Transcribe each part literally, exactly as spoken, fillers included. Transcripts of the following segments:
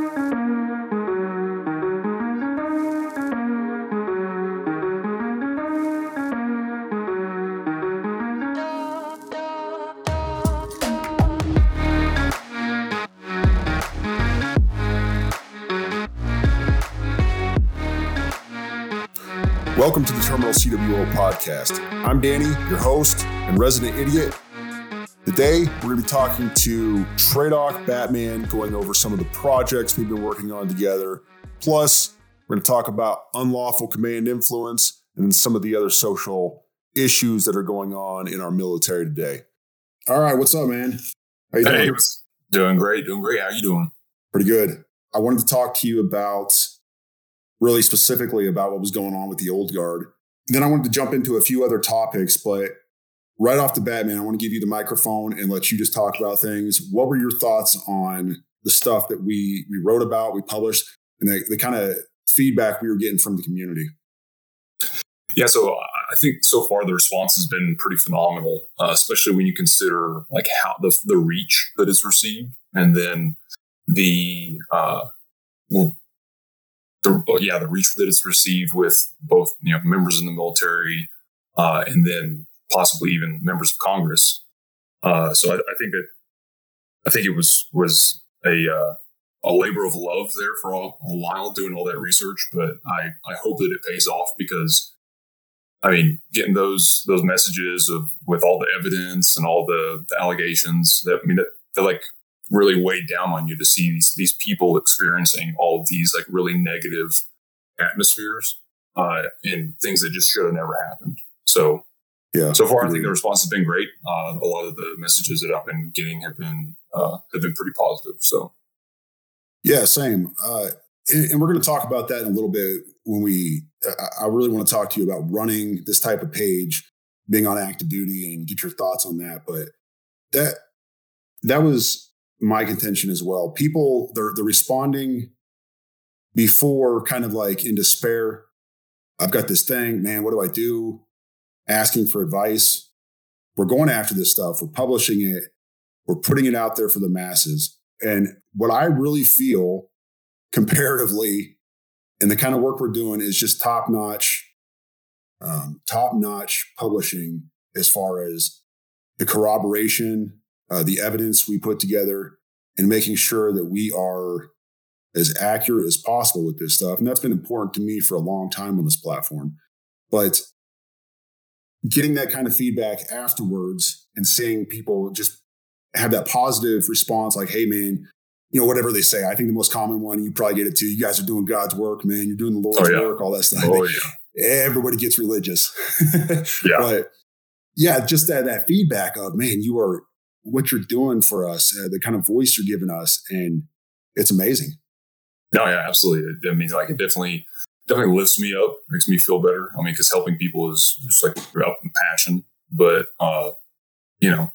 Welcome to the Terminal C W O podcast. I'm Danny, your host and resident idiot. Today, we're going to be talking to Tradoc Batman, going over some of the projects we've been working on together. Plus, we're going to talk about unlawful command influence and some of the other social issues that are going on in our military today. All right, what's up, man? How you hey, doing? Doing great, doing great. How you doing? Pretty good. I wanted to talk to you about really specifically about what was going on with the old guard. Then I wanted to jump into a few other topics, but right off the bat, man, I want to give you the microphone and let you just talk about things. What were your thoughts on the stuff that we we wrote about, we published, and the, the kind of feedback we were getting from the community? Yeah, so I think so far the response has been pretty phenomenal, uh, especially when you consider like how the the reach that is received, and then the uh, well. The, yeah, the reach that it's received with both, you know, members in the military uh, and then possibly even members of Congress. Uh, so I, I think that I think it was was a uh, a labor of love there for a, a while doing all that research, but I, I hope that it pays off because I mean getting those those messages of with all the evidence and all the, the allegations that I mean that they're like. really weighed down on you to see these these people experiencing all of these like really negative atmospheres uh, and things that just should have never happened. So yeah, so far I think the response has been great. Uh, a lot of the messages that I've been getting have been uh, have been pretty positive. So yeah, same. Uh, and, and we're going to talk about that in a little bit when we. I really want to talk to you about running this type of page, being on active duty, and get your thoughts on that. But that that was my contention as well. People, they're, they're responding before kind of like in despair. I've got this thing, man, what do I do? Asking for advice. We're going after this stuff. We're publishing it. We're putting it out there for the masses. And what I really feel comparatively in the kind of work we're doing is just top-notch, um, top-notch publishing as far as the corroboration, Uh, the evidence we put together, and making sure that we are as accurate as possible with this stuff. And that's been important to me for a long time on this platform. But getting that kind of feedback afterwards and seeing people just have that positive response like, hey, man, you know, whatever they say. I think the most common one, you probably get it too. You guys are doing God's work, man. You're doing the Lord's oh, yeah. work, all that stuff. Oh, yeah. Everybody gets religious. yeah. But yeah, just that, that feedback of, man, you are what you're doing for us, uh, the kind of voice you're giving us. And it's amazing. No, yeah, absolutely. I mean, like it definitely, definitely lifts me up, makes me feel better. I mean, cause helping people is just like about passion, but, uh, you know,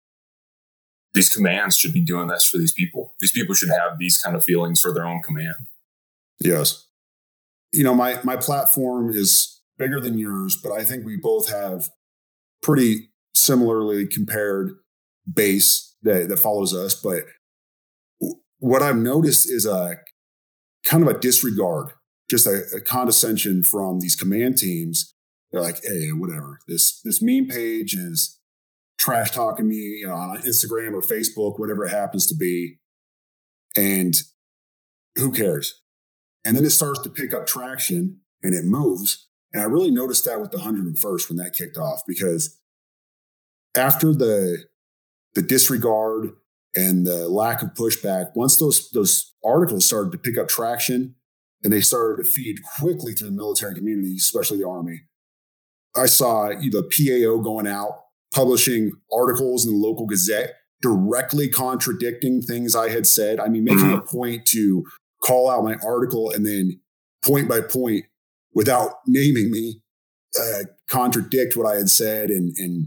these commands should be doing this for these people. These people should have these kind of feelings for their own command. Yes. You know, my, my platform is bigger than yours, but I think we both have pretty similarly compared base that, that follows us. But what I've noticed is a kind of a disregard, just a, a condescension from these command teams. They're like, hey, whatever, this this meme page is trash talking me, you know, on Instagram or Facebook, whatever it happens to be. And who cares? And then it starts to pick up traction and it moves. And I really noticed that with the one hundred first when that kicked off, because after the the disregard and the lack of pushback, once those those articles started to pick up traction and they started to feed quickly through the military community, especially the Army, I saw the P A O going out, publishing articles in the local Gazette, directly contradicting things I had said. I mean, making a point to call out my article and then point by point, without naming me, uh, contradict what I had said and and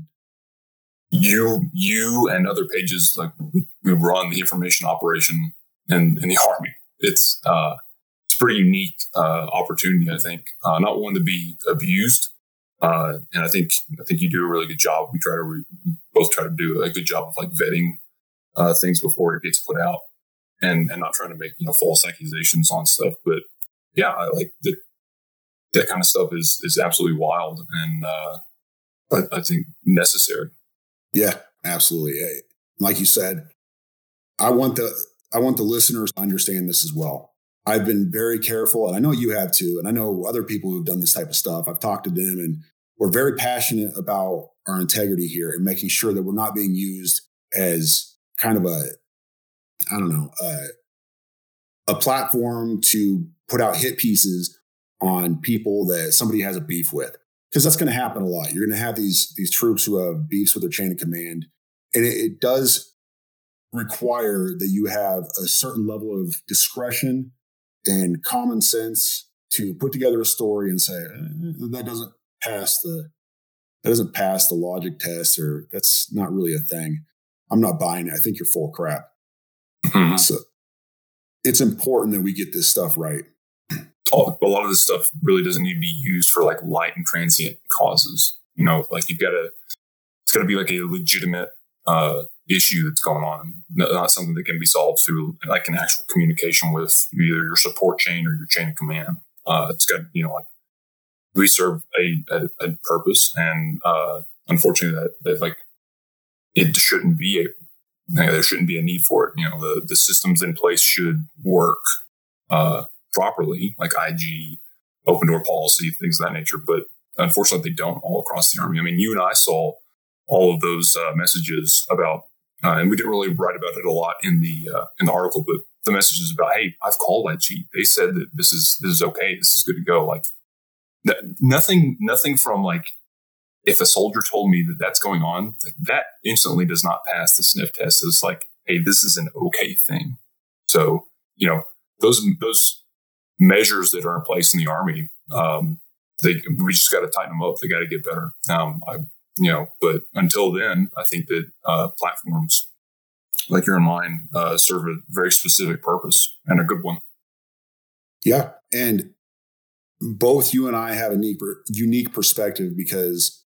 You, you and other pages, like we, we run the information operation in, in the Army. It's uh, it's a pretty unique uh, opportunity, I think. Uh, not one to be abused, uh, and I think I think you do a really good job. We try to re- both try to do a good job of like vetting uh, things before it gets put out. and and not trying to make, you know, false accusations on stuff. But yeah, I like that. That kind of stuff is is absolutely wild, and uh, I, I think necessary. Yeah, absolutely. Like you said, I want the I want the listeners to understand this as well. I've been very careful, and I know you have too, and I know other people who've done this type of stuff. I've talked to them, and we're very passionate about our integrity here and making sure that we're not being used as kind of a, I don't know, a, a platform to put out hit pieces on people that somebody has a beef with. Because that's going to happen a lot. You're going to have these, these troops who have beefs with their chain of command. And it, it does require that you have a certain level of discretion and common sense to put together a story and say, eh, that doesn't pass the that doesn't pass the logic test, or that's not really a thing. I'm not buying it. I think you're full of crap. Mm-hmm. So it's important that we get this stuff right. Oh, a lot of this stuff really doesn't need to be used for like light and transient causes. You know, like you've got to, it's got to be like a legitimate uh, issue that's going on, not something that can be solved through like an actual communication with either your support chain or your chain of command. Uh, it's got, you know, like we serve a, a, a purpose, and uh, unfortunately that, that like it shouldn't be a, you know, there shouldn't be a need for it. You know, the, the systems in place should work uh, properly, like I G, open door policy, things of that nature. But unfortunately, they don't all across the Army. I mean, you and I saw all of those uh, messages about, uh, and we didn't really write about it a lot in the uh, in the article, but the messages about, hey, I've called I G. They said that this is this is okay. This is good to go. Like that, nothing, nothing from like, if a soldier told me that that's going on, like, that instantly does not pass the sniff test. It's like, hey, this is an okay thing. So, you know, those those measures that are in place in the Army, um, they we just got to tighten them up. They got to get better. Um, I, you know, but until then, I think that uh, platforms like you're in line uh, serve a very specific purpose, and a good one. Yeah, and both you and I have a unique, unique perspective, because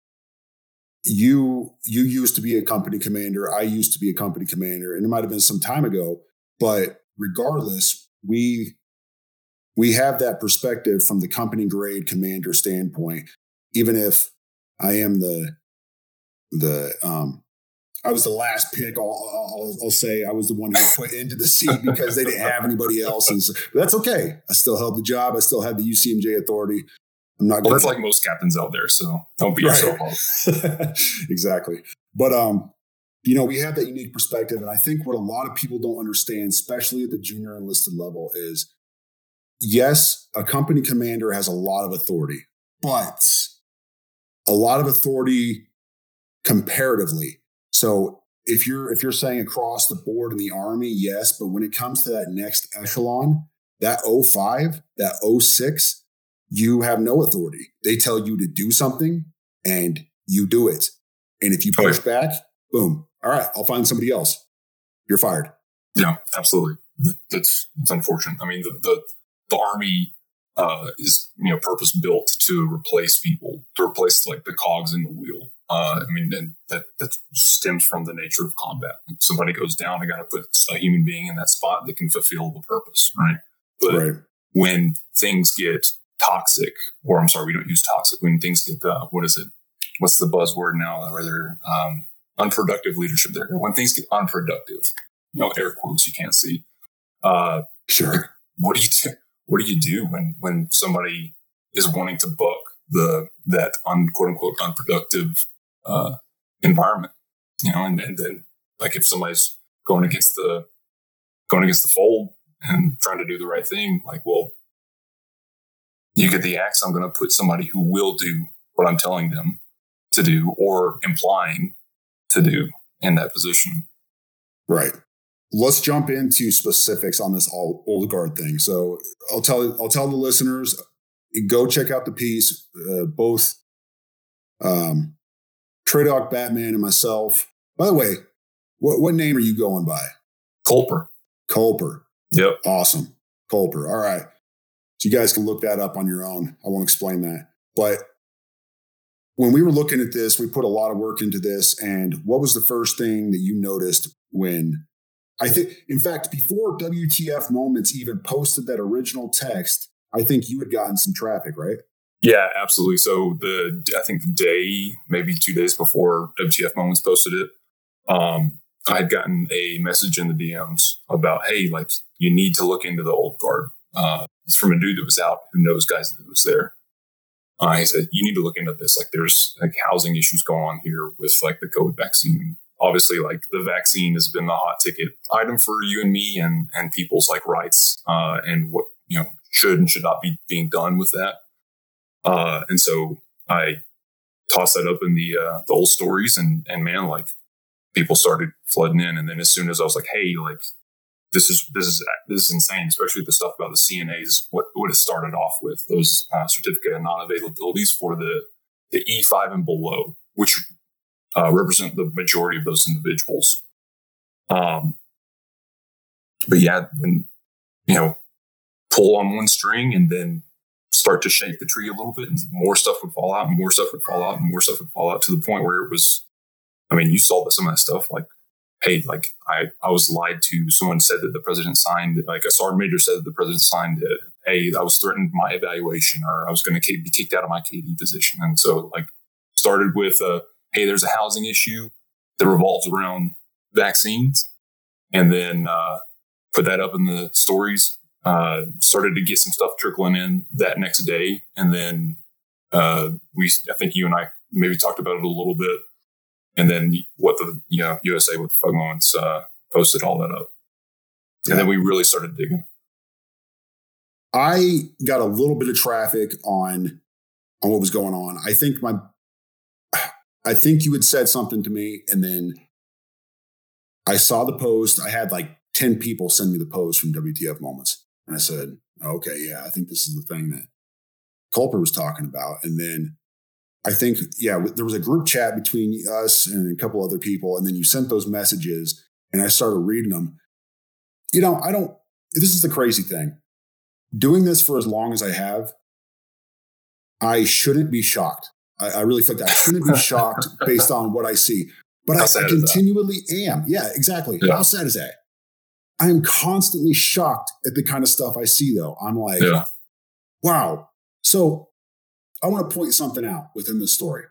you you used to be a company commander. I used to be a company commander, and it might have been some time ago. But regardless, we we have that perspective from the company grade commander standpoint. Even if I am the the um, I was the last pick. I'll, I'll, I'll say I was the one who put into the seat because they didn't have anybody else, and so, but that's okay. I still held the job. I still had the U C M J authority. I'm not. Well, that's like most captains out there, so don't beat yourself up. Exactly. But um, you know, we have that unique perspective, and I think what a lot of people don't understand, especially at the junior enlisted level, is yes, a company commander has a lot of authority, but a lot of authority comparatively. So if you're if you're saying across the board in the Army, yes, but when it comes to that next echelon, that oh five, that oh six, you have no authority. They tell you to do something and you do it. And if you push oh, yeah. back, boom. All right, I'll find somebody else. You're fired. Yeah, absolutely. That's that's unfortunate. I mean, the the, the Army uh, is, you know, purpose built to replace people, to replace like the cogs in the wheel. Uh, I mean, and that that stems from the nature of combat. Like somebody goes down, I got to put a human being in that spot that can fulfill the purpose, right? But right. when things get toxic, or I'm sorry, we don't use toxic. When things get, uh, what is it? What's the buzzword now? Where they're um, unproductive leadership. There, when things get unproductive, you know, air quotes you can't see. Uh, sure. Like, what do you do? What do you do when when somebody is wanting to buck the that un, quote unquote unproductive uh, environment? You know, and, and then like if somebody's going against the going against the fold and trying to do the right thing, like, well, you get the axe. I'm going to put somebody who will do what I'm telling them to do or implying to do in that position. Right. Let's jump into specifics on this all old guard thing. So I'll tell I'll tell the listeners, go check out the piece. Uh, both um, Traydog Batman and myself. By the way, what what name are you going by? Culper. Culper. Yep. Awesome. Culper. All right. So you guys can look that up on your own. I won't explain that. But when we were looking at this, we put a lot of work into this. And what was the first thing that you noticed when I think, in fact, before W T F Moments even posted that original text, I think you had gotten some traffic, right? Yeah, absolutely. So the I think the day, maybe two days before W T F Moments posted it, um, I had gotten a message in the D Ms about, hey, like you need to look into the old guard. Uh, it's from a dude that was out who knows guys that was there. Uh, he said, you need to look into this. Like there's like housing issues going on here with like the COVID vaccine. Obviously, like the vaccine has been the hot ticket item for you and me and, and people's like rights uh, and what, you know, should and should not be being done with that. Uh, and so I tossed that up in the, uh, the old stories and, and man, like people started flooding in. And then as soon as I was like, hey, like this is, this is, this is insane, especially the stuff about the C N As, what, what it started off with, those uh, certificate of non-availabilities for the, the E five and below, which Uh, represent the majority of those individuals. Um, but yeah, when, you know, pull on one string and then start to shake the tree a little bit and more stuff would fall out and more stuff would fall out and more stuff would fall out to the point where it was, I mean, you saw some of that stuff like, hey, like I, I was lied to. Someone said that the president signed, like a sergeant major said that the president signed it. Hey, I was threatened my evaluation or I was going to be kicked out of my K D position. And so like started with a, uh, hey, there's a housing issue that revolves around vaccines, and then uh, put that up in the stories. Uh, started to get some stuff trickling in that next day, and then uh, we, I think you and I maybe talked about it a little bit, and then what the you know U S A with the Fug Moments uh, posted all that up, and yeah. Then we really started digging. I got a little bit of traffic on on what was going on. I think my I think you had said something to me, and then I saw the post. I had like ten people send me the post from W T F Moments. And I said, okay, yeah, I think this is the thing that Culper was talking about. And then I think, yeah, there was a group chat between us and a couple other people. And then you sent those messages, and I started reading them. You know, I don't, this is the crazy thing. Doing this for as long as I have, I shouldn't be shocked. I, I really think that I shouldn't be shocked based on what I see, but I, I continually am. Yeah, exactly. Yeah. How sad is that? I am constantly shocked at the kind of stuff I see, though. I'm like, yeah. Wow. So I want to point something out within this story,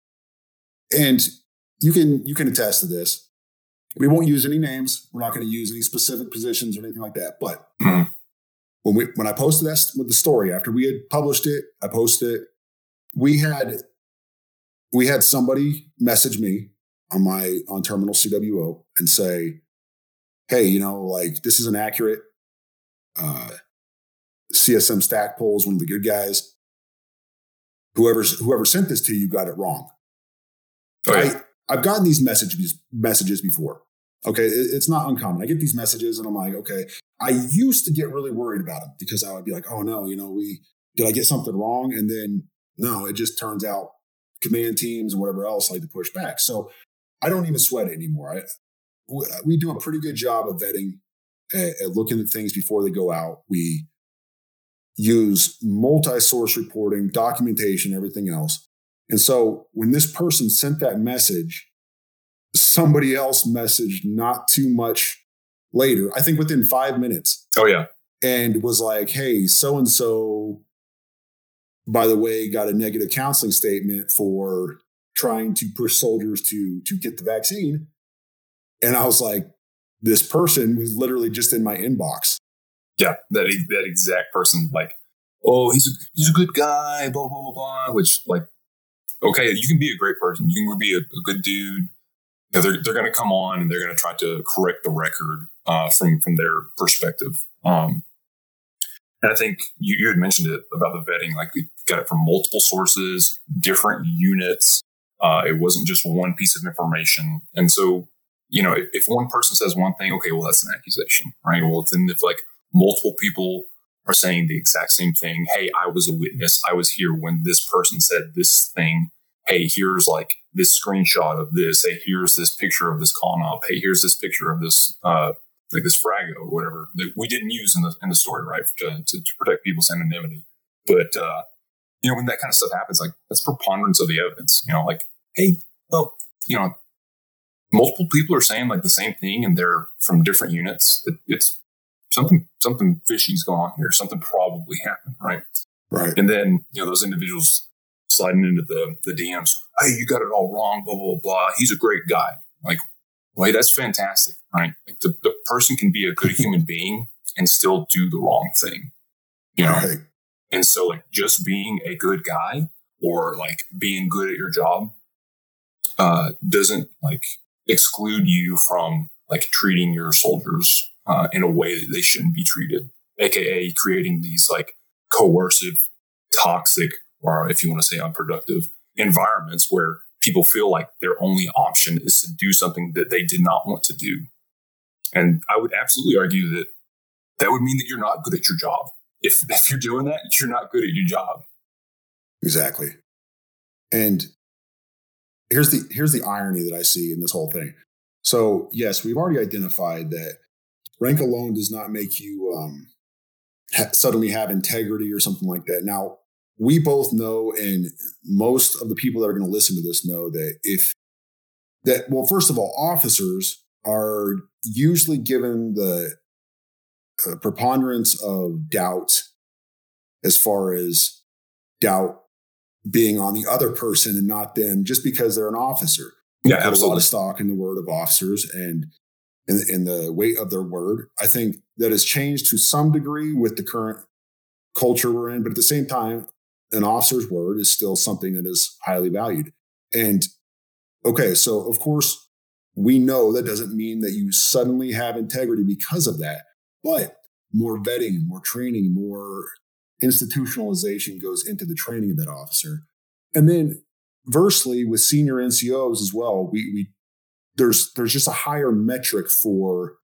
and you can you can attest to this. We won't use any names. We're not going to use any specific positions or anything like that. But mm-hmm. when we when I posted that with the story after we had published it, I posted it. We had. We had somebody message me on my on Terminal C W O and say, hey, you know, like this is an accurate uh, C S M stack poll is one of the good guys. Whoever's whoever sent this to you got it wrong. Oh, yeah. I, I've gotten these messages messages before. Okay, it, it's not uncommon. I get these messages and I'm like, okay. I used to get really worried about them because I would be like, oh no, you know, we did I get something wrong? And then no, it just turns out command teams and whatever else like to push back. So I don't even sweat it anymore. I, we do a pretty good job of vetting, at, at looking at things before they go out. We use multi-source reporting, documentation, everything else. And so when this person sent that message, somebody else messaged not too much later, I think within five minutes. Oh, yeah. And was like, hey, so-and-so, by the way, got a negative counseling statement for trying to push soldiers to, to get the vaccine. And I was like, this person was literally just in my inbox. Yeah, that that exact person, like, oh, he's a, he's a good guy, blah, blah, blah, blah, which, like, okay, you can be a great person. You can be a, a good dude. You know, they're they're going to come on and they're going to try to correct the record uh, from, from their perspective. Um, and I think you, you had mentioned it about the vetting, like we got it from multiple sources, different units. Uh, it wasn't just one piece of information. And so, you know, if, if one person says one thing, okay, well, that's an accusation, right? Well, then if like multiple people are saying the exact same thing, hey, I was a witness, I was here when this person said this thing. Hey, here's like this screenshot of this. Hey, here's this picture of this con op. Hey, here's this picture of this, uh, like this Frago or whatever that we didn't use in the in the story, right, to, to, to protect people's anonymity. But uh, you know, when that kind of stuff happens, like that's preponderance of the evidence. You know, like, hey, well, you know, multiple people are saying like the same thing, and they're from different units. It's something something fishy's going on here. Something probably happened, right? Right. And then, you know, those individuals sliding into the the D Ms. Hey, you got it all wrong. Blah blah blah. He's a great guy. Like, well, that's fantastic, right? Like the, the person can be a good human being and still do the wrong thing, you know. Right. And so, like, just being a good guy or like being good at your job uh, doesn't like exclude you from like treating your soldiers uh, in a way that they shouldn't be treated, aka creating these like coercive, toxic, or if you want to say unproductive environments where people feel like their only option is to do something that they did not want to do. And I would absolutely argue that that would mean that you're not good at your job. If, if you're doing that, you're not good at your job. Exactly. And here's the here's the irony that I see in this whole thing. So yes, we've already identified that rank alone does not make you um, ha- suddenly have integrity or something like that. Now, we both know, and most of the people that are going to listen to this know that if that, well, first of all, officers are usually given the uh, preponderance of doubt as far as doubt being on the other person and not them, just because they're an officer. Yeah, put absolutely. a lot of stock in the word of officers and in, in the weight of their word. I think that has changed to some degree with the current culture we're in, but at the same time, an officer's word is still something that is highly valued. And okay, so of course, we know that doesn't mean that you suddenly have integrity because of that, but more vetting, more training, more institutionalization goes into the training of that officer. And then versely with senior N C Os as well, we, we there's there's just a higher metric for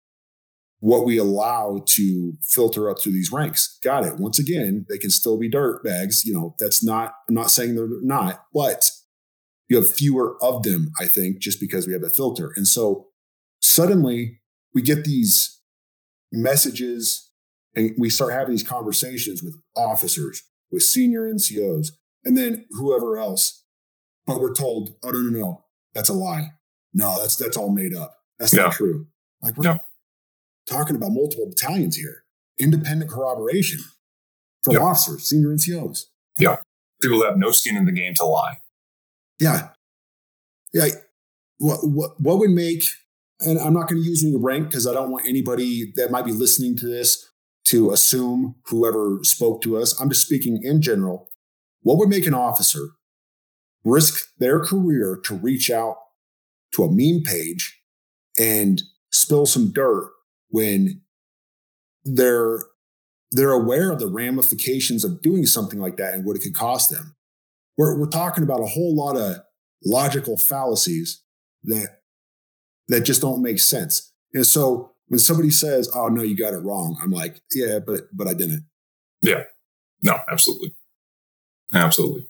what we allow to filter up through these ranks. Got it. Once again, they can still be dirt bags. You know, that's not, I'm not saying they're not, but you have fewer of them, I think, just because we have a filter. And so suddenly we get these messages and we start having these conversations with officers, with senior N C Os, and then whoever else. But we're told, oh, no, no, no, that's a lie. No, that's that's all made up. That's Yeah. not true. Like we're Yeah. talking about multiple battalions here. Independent corroboration from Yeah. officers, senior N C Os. Yeah. People have no skin in the game to lie. Yeah. Yeah. What, what, what would make, and I'm not going to use any rank because I don't want anybody that might be listening to this to assume whoever spoke to us. I'm just speaking in general. What would make an officer risk their career to reach out to a meme page and spill some dirt when they're they're aware of the ramifications of doing something like that and what it could cost them? We're, we're talking about a whole lot of logical fallacies that that just don't make sense. And so when somebody says, oh, no, you got it wrong, I'm like, yeah, but but I didn't. Yeah. No, absolutely. Absolutely.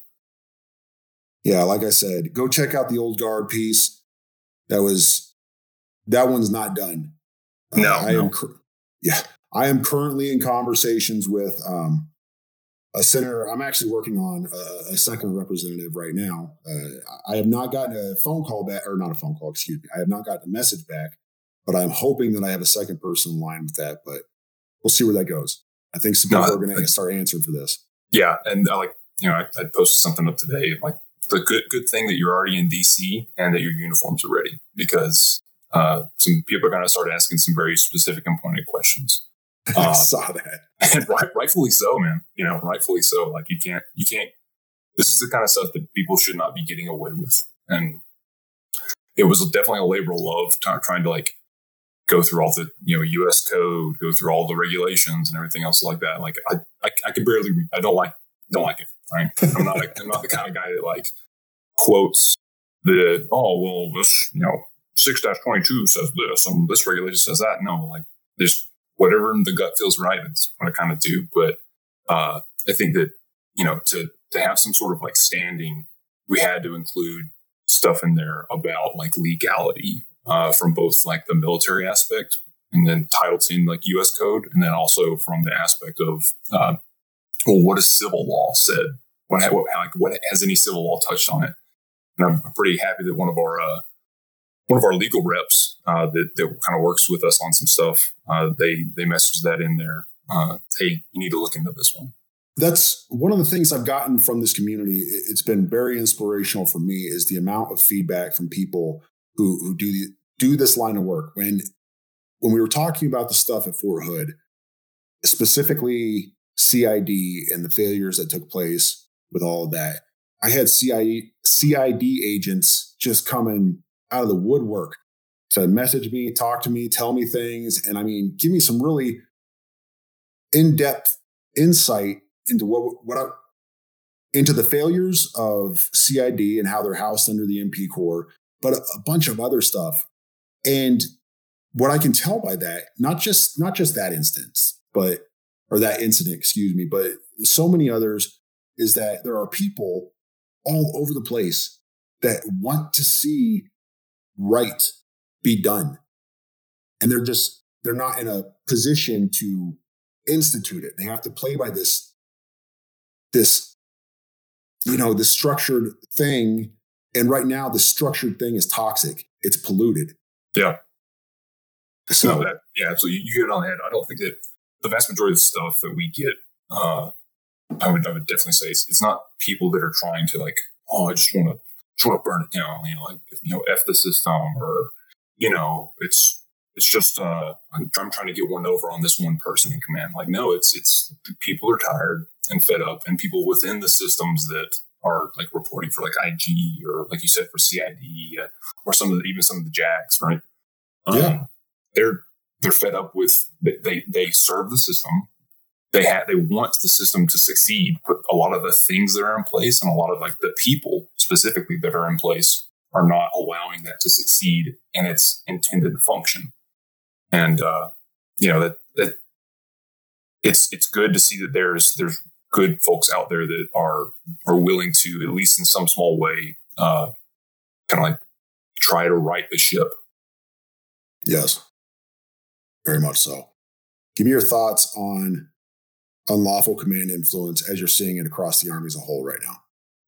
Yeah, like I said, go check out the Old Guard piece. That was, that one's not done. No, uh, I no. am, cur- yeah, I am currently in conversations with um, a senator. I'm actually working on a, a second representative right now. Uh, I have not gotten a phone call back, or not a phone call, excuse me. I have not gotten a message back, but I'm hoping that I have a second person in line with that. But we'll see where that goes. I think some people No, are going I- to start answering for this. Yeah. And I like, you know, I, I posted something up today, like the good, good thing that you're already in D C and that your uniforms are ready, because uh, some people are going to start asking some very specific and pointed questions. I Uh, saw that. and right, rightfully so, man. You know, rightfully so. Like you can't, you can't, this is the kind of stuff that people should not be getting away with. And it was definitely a labor of love t- trying to like go through all the, you know, U S code, go through all the regulations and everything else like that. Like I, I, I can barely read. I don't like, don't like it. Right. I'm not, a, I'm not the kind of guy that like quotes the, oh, well, this, you know, six twenty-two says this and this regulation says that. No, like there's whatever the gut feels right. It's what I kind of do. But uh, I think that, you know, to, to have some sort of like standing, we had to include stuff in there about like legality uh, from both like the military aspect and then Title ten, like U S code. And then also from the aspect of, uh, well, what has civil law said? What, what, like, what has any civil law touched on it? And I'm pretty happy that one of our, uh, one of our legal reps uh, that, that kind of works with us on some stuff, uh, they they messaged that in there. Uh, hey, you need to look into this one. That's one of the things I've gotten from this community. It's been very inspirational for me is the amount of feedback from people who, who do the, do this line of work. When, when we were talking about the stuff at Fort Hood, specifically C I D and the failures that took place with all of that, I had C I D agents just coming out of the woodwork to message me, talk to me, tell me things. And I mean, give me some really in-depth insight into what, what I, into the failures of C I D and how they're housed under the M P Corps, but a, a bunch of other stuff. And what I can tell by that, not just, not just that instance, but, or that incident, excuse me, but so many others, is that there are people all over the place that want to see right be done. And they're just, they're not in a position to institute it. They have to play by this, this, you know, this structured thing. And right now the structured thing is toxic. It's polluted. Yeah. So no, that, yeah, so you, you hit it on the head. I don't think that the vast majority of the stuff that we get, uh, I would, I would definitely say it's, it's not people that are trying to like, oh, I just want to, just want to burn it down, you know, like, you know, F the system, or, you know, it's, it's just, uh, I'm, I'm trying to get one over on this one person in command. Like, no, it's, it's people are tired and fed up, and people within the systems that are like reporting for like I G, or like you said, for C I D, uh, or some of the, even some of the J A Gs, right? Um, yeah. They're, they're fed up with, they, they serve the system. They have, they want the system to succeed, but a lot of the things that are in place and a lot of like the people specifically that are in place are not allowing that to succeed in its intended function. And, uh, you know, that, that it's, it's good to see that there's, there's good folks out there that are, are willing to, at least in some small way, uh, kind of like try to right the ship. Yes, very much so. Give me your thoughts on unlawful command influence as you're seeing it across the Army as a whole right now.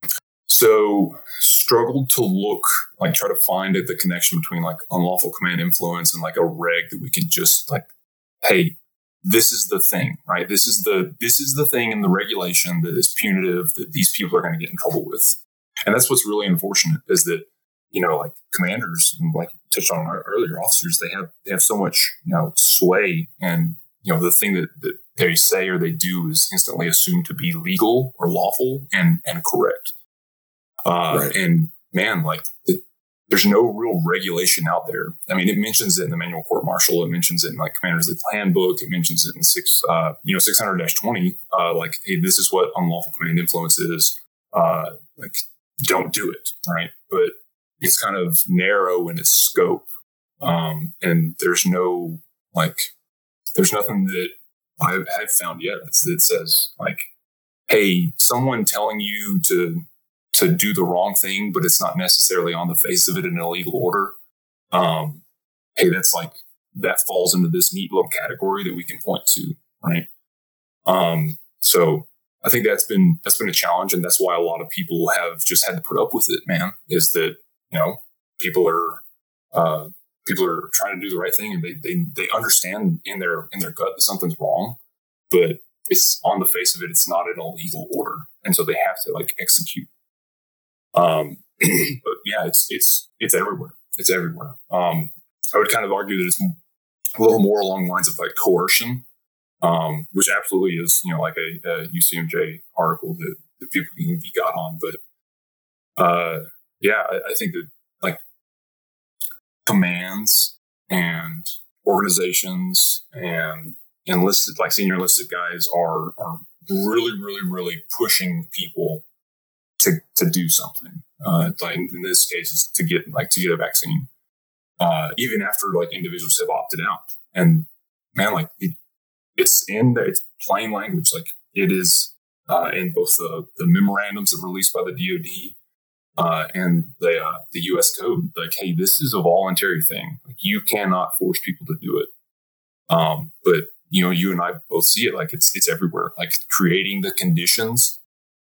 So struggled to look, like try to find the connection between like unlawful command influence and like a reg that we could just like, hey, this is the thing, right? This is the, this is the thing in the regulation that is punitive, that these people are going to get in trouble with. And that's what's really unfortunate, is that, you know, like commanders and like touched on our earlier officers, they have, they have so much, you know, sway, and, you know, the thing that, that they say or they do is instantly assumed to be legal or lawful and, and correct. Uh, right. And man, like the, there's no real regulation out there. I mean, it mentions it in the manual court martial. It mentions it in like Commander's Lethal Handbook. It mentions it in six, uh, you know, six hundred dash twenty. Uh, like, hey, this is what unlawful command influence is. Uh, like, don't do it, right? But it's kind of narrow in its scope, um, and there's no like, there's nothing that I have found yet that says like, hey, someone telling you to. to do the wrong thing, but it's not necessarily on the face of it an illegal order. Um, hey, that's like, that falls into this neat little category that we can point to. Right. Um, so I think that's been, that's been a challenge. And that's why a lot of people have just had to put up with it, man, is that, you know, people are, uh, people are trying to do the right thing, and they, they, they understand in their, in their gut that something's wrong, but it's on the face of it, it's not an illegal order. And so they have to like execute. Um, but yeah, it's, it's, it's everywhere. It's everywhere. Um, I would kind of argue that it's a little more along the lines of like coercion, um, which absolutely is, you know, like a, a U C M J article that, that people can be got on. But, uh, yeah, I, I think that like commands and organizations and enlisted, like senior enlisted guys are, are really, really, really pushing people to, to do something. Uh, like in this case, is to get like to get a vaccine, uh, even after like individuals have opted out. And man, like it, it's in there, it's plain language. Like it is uh, in both the, the memorandums that were released by the D O D uh, and the uh, the U S code. Like, hey, this is a voluntary thing. Like you cannot force people to do it. Um, but you know, you and I both see it. Like it's it's everywhere. Like creating the conditions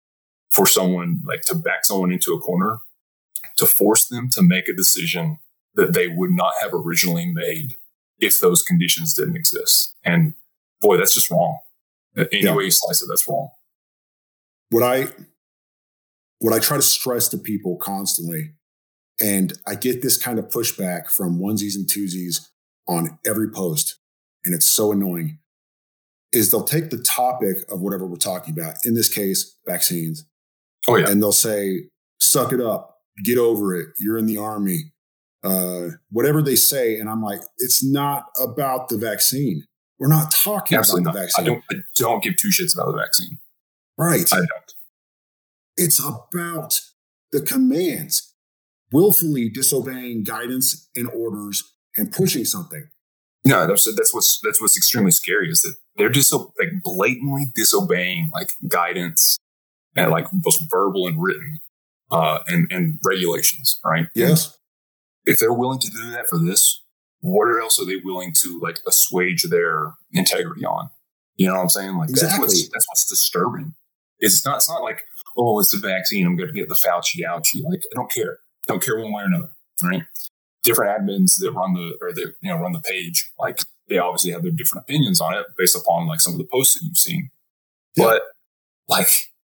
for someone, like to back someone into a corner, to force them to make a decision that they would not have originally made if those conditions didn't exist. And boy, that's just wrong. Any yeah. way you slice it, that's wrong. What I what I try to stress to people constantly, and I get this kind of pushback from onesies and twosies on every post, and it's so annoying, is they'll take the topic of whatever we're talking about, in this case, vaccines. Oh, yeah. And they'll say, suck it up, get over it, you're in the Army, uh, whatever they say. And I'm like, it's not about the vaccine. We're not talking Absolutely about the not. vaccine. I don't, I don't give two shits about the vaccine. Right. I don't. It's about the commands, willfully disobeying guidance and orders and pushing something. No, that's, that's what's that's what's extremely scary is that they're just so like blatantly disobeying like guidance and like both verbal and written uh, and and regulations, right? Yes. If they're willing to do that for this, what else are they willing to like assuage their integrity on? You know what I'm saying? Like exactly. that's what's that's what's disturbing. It's not it's not like, oh, it's the vaccine, I'm going to get the Fauci ouchie. Like I don't care, don't care one way or another, right? Different admins that run the or they you know run the page, like they obviously have their different opinions on it based upon like some of the posts that you've seen. Yeah. But like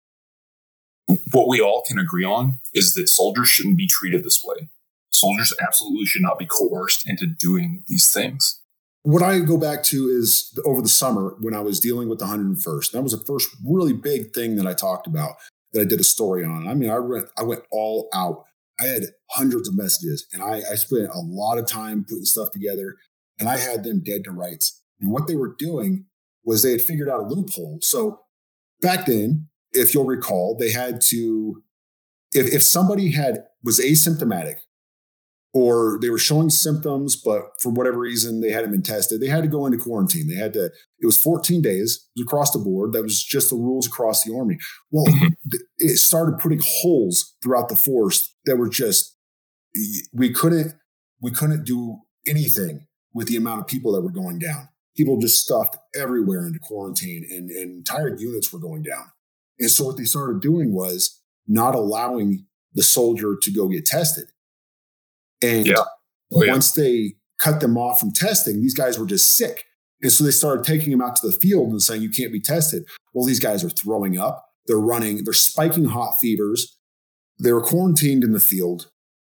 what we all can agree on is that soldiers shouldn't be treated this way. Soldiers absolutely should not be coerced into doing these things. What I go back to is over the summer when I was dealing with the one hundred first. That was the first really big thing that I talked about that I did a story on. I mean, I went I went all out. I had hundreds of messages, and I, I spent a lot of time putting stuff together, and I had them dead to rights. And what they were doing was they had figured out a loophole. So back then, if you'll recall, they had to, if, if somebody had was asymptomatic or they were showing symptoms, but for whatever reason they hadn't been tested, they had to go into quarantine. They had to, it was fourteen days, it was across the board. That was just the rules across the Army. Well, it started putting holes throughout the force that were just, we couldn't, we couldn't do anything with the amount of people that were going down. People just stuffed everywhere into quarantine and, and entire units were going down. And so what they started doing was not allowing the soldier to go get tested. And yeah. Oh, yeah. once they cut them off from testing, these guys were just sick. And so they started taking them out to the field and saying, you can't be tested. Well, these guys are throwing up. They're running. They're spiking hot fevers. They were quarantined in the field,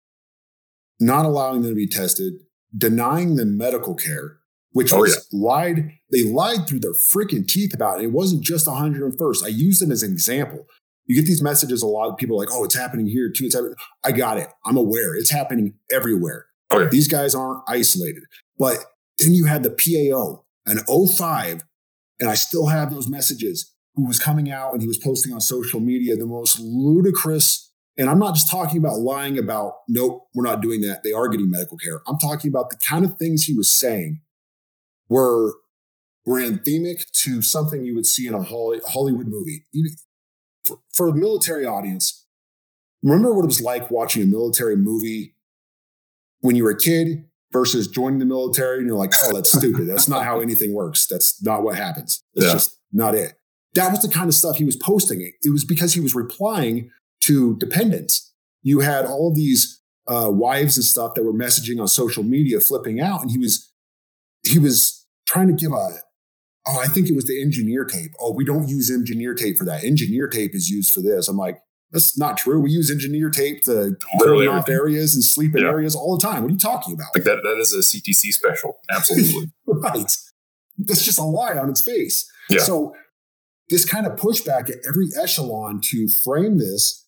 not allowing them to be tested, denying them medical care, which oh, was yeah. lied. They lied through their freaking teeth about it. It wasn't just one hundred first. I use them as an example. You get these messages, a lot of people are like, oh, it's happening here too. It's happening. I got it. I'm aware. It's happening everywhere. Oh, yeah. These guys aren't isolated. But then you had the P A O, an oh five, and I still have those messages, who was coming out and he was posting on social media the most ludicrous. And I'm not just talking about lying about, nope, we're not doing that. They are getting medical care. I'm talking about the kind of things he was saying were, were anthemic to something you would see in a Hollywood movie. For, for a military audience, remember what it was like watching a military movie when you were a kid versus joining the military and you're like, oh, that's stupid. That's not how anything works. That's not what happens. That's yeah. just not it. That was the kind of stuff he was posting. It was because he was replying to dependents. You had all of these uh, wives and stuff that were messaging on social media, flipping out, and he was he was trying to give a, oh, I think it was the engineer tape. Oh, we don't use engineer tape for that. Engineer tape is used for this. I'm like, that's not true. We use engineer tape to turn off areas and sleep in yeah. areas all the time. What are you talking about? Like that, that is a C T C special. Absolutely. Right. That's just a lie on its face. Yeah. So this kind of pushback at every echelon to frame this.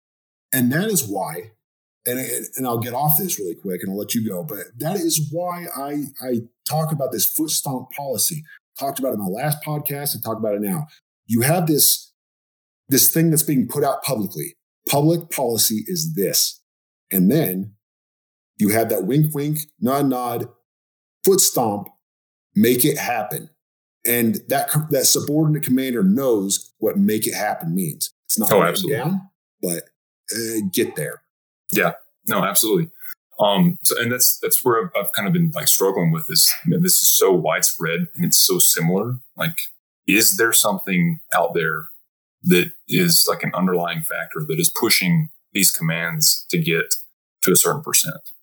And that is why, and, and I'll get off this really quick and I'll let you go, but that is why I, I talk about this foot stomp policy. Talked about it in my last podcast and talk about it now. You have this, this thing that's being put out publicly. Public policy is this. And then you have that wink, wink, nod, nod, foot stomp, make it happen. And that, that subordinate commander knows what make it happen means. It's not oh, absolutely. down, but uh, get there. Yeah, no, absolutely. Um, so, and that's that's where I've, I've kind of been like struggling with this. I mean, this is so widespread and it's so similar. Like, is there something out there that is like an underlying factor that is pushing these commands to get to a certain percent?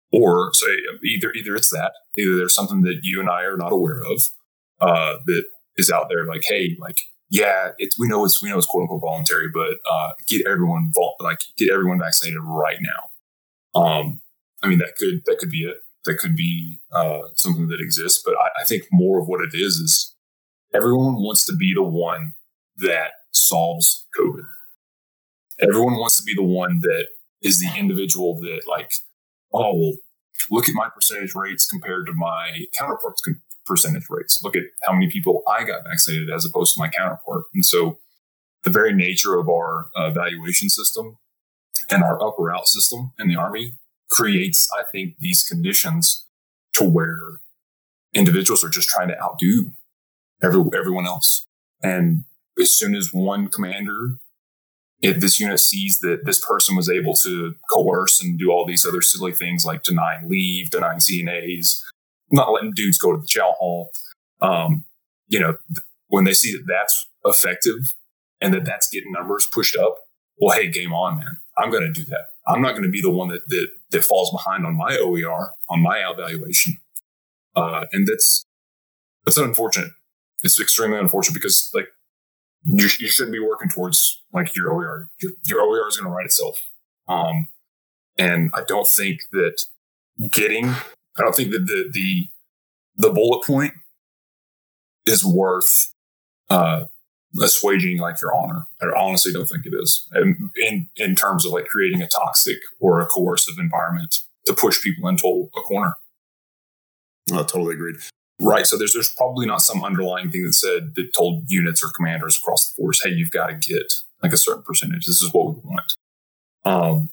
Or so either either it's that, either there's something that you and I are not aware of uh, that is out there, like, hey, like, yeah, it's we know it's we know it's quote unquote voluntary, but uh, get everyone like get everyone vaccinated right now. Um, I mean, that could that could be it. That could be uh, something that exists, but I, I think more of what it is is everyone wants to be the one that solves COVID. Everyone wants to be the one that is the individual that, like, oh, well, look at my percentage rates compared to my counterpart's percentage rates. Look at how many people I got vaccinated as opposed to my counterpart. And so the very nature of our uh, evaluation system and our up or out system in the Army creates, I think, these conditions to where individuals are just trying to outdo every, everyone else. And as soon as one commander, if this unit sees that this person was able to coerce and do all these other silly things like denying leave, denying C N As, not letting dudes go to the chow hall, um, you know, th- when they see that that's effective and that that's getting numbers pushed up, well, hey, game on, man. I'm going to do that. I'm not going to be the one that, that that falls behind on my O E R, on my evaluation. Uh, and that's that's unfortunate. It's extremely unfortunate because, like, you, you shouldn't be working towards like your O E R. Your, your O E R is going to write itself. Um, and I don't think that getting, I don't think that the the the bullet point is worth uh, assuaging like your honor. I honestly don't think it is. And in in terms of like creating a toxic or a coercive environment to push people into a corner. I totally agreed. Right. So there's there's probably not some underlying thing that said that told units or commanders across the force, hey, you've got to get like a certain percentage. This is what we want. Um,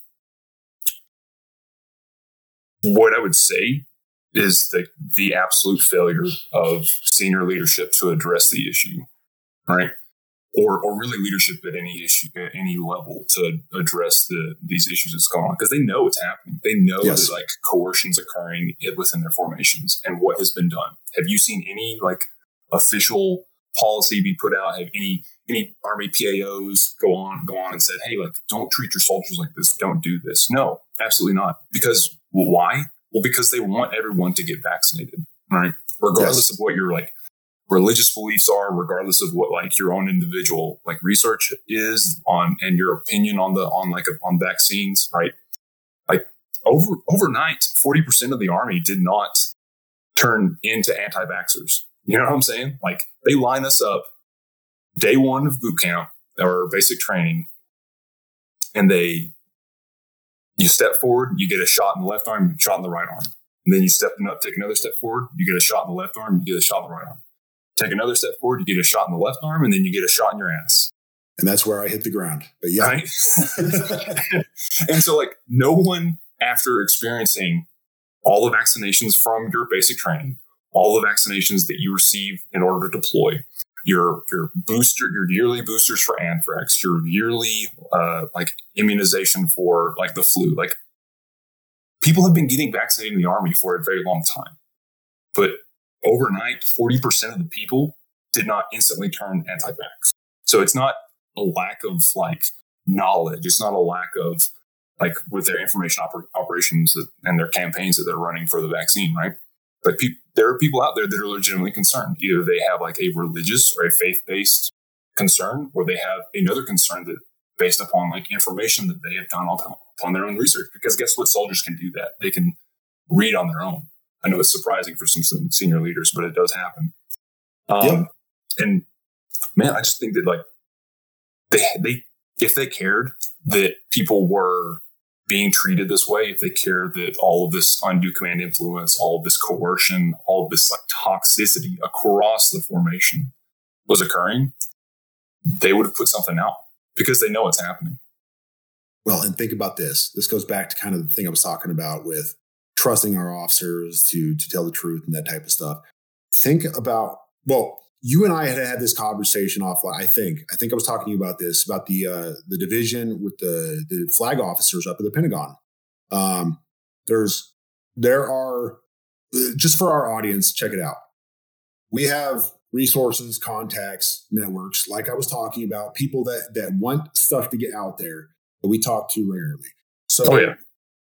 what I would say is that the absolute failure of senior leadership to address the issue, right? Or or really leadership at any issue, at any level to address the these issues that's going on. Because they know it's happening. They know yes. that like coercion's occurring within their formations and what has been done. Have you seen any like official policy be put out? Have any any Army P A Os go on go on and said, hey, like, don't treat your soldiers like this. Don't do this. No, absolutely not. Because well, why? Well, because they want everyone to get vaccinated, right? Regardless yes. of what you're like religious beliefs are, regardless of what like your own individual like research is on and your opinion on the on like on vaccines, right? Like over overnight, forty percent of the Army did not turn into anti-vaxxers. You know what I'm saying? Like they line us up day one of boot camp or basic training, and they you step forward, you get a shot in the left arm, shot in the right arm, and then you step up, take another step forward, you get a shot in the left arm, you get a shot in the right arm. Take another step forward, you get a shot in the left arm, and then you get a shot in your ass. And that's where I hit the ground. But yeah. Right? And so, like, no one, after experiencing all the vaccinations from your basic training, all the vaccinations that you receive in order to deploy, your your booster, your yearly boosters for anthrax, your yearly uh, like immunization for like the flu, like people have been getting vaccinated in the Army for a very long time, but overnight, forty percent of the people did not instantly turn anti-vax. So it's not a lack of like knowledge. It's not a lack of like with their information oper- operations that, and their campaigns that they're running for the vaccine, right? But pe- there are people out there that are legitimately concerned. Either they have like a religious or a faith-based concern, or they have another concern that based upon like information that they have done on, on their own research. Because guess what? Soldiers can do that. They can read on their own. I know it's surprising for some, some senior leaders, but it does happen. Um, yep. And man, I just think that like they, they, if they cared that people were being treated this way, if they cared that all of this undue command influence, all of this coercion, all of this like toxicity across the formation was occurring, they would have put something out because they know it's happening. Well, and think about this. This goes back to kind of the thing I was talking about with trusting our officers to to tell the truth and that type of stuff. Think about, well, you and I had had this conversation offline. I think, I think I was talking to you about this, about the uh, the division with the, the flag officers up at the Pentagon. Um, there's, there are, just for our audience, check it out. We have resources, contacts, networks, like I was talking about, people that, that want stuff to get out there, but we talk to rarely. So oh, yeah.